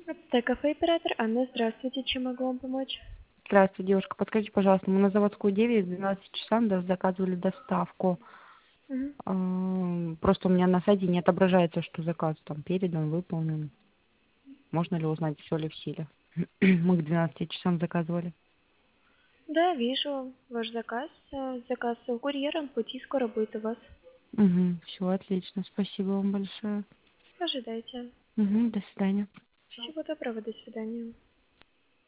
Это кафе оператор Анна, здравствуйте, чем могу вам помочь? Здравствуйте, девушка. Подскажите, пожалуйста, мы на заводскую 9 в 12 часам заказывали доставку. Мгм. Просто у меня на сайте не отображается, что заказ там передан, выполнен. Можно ли узнать, все ли в силе? Мы к 12 часам заказывали. Да, вижу ваш заказ. Заказ курьером, в пути скоро будет у вас. Угу, все отлично. Спасибо вам большое. Ожидайте. Угу, до свидания. Всего доброго, до свидания.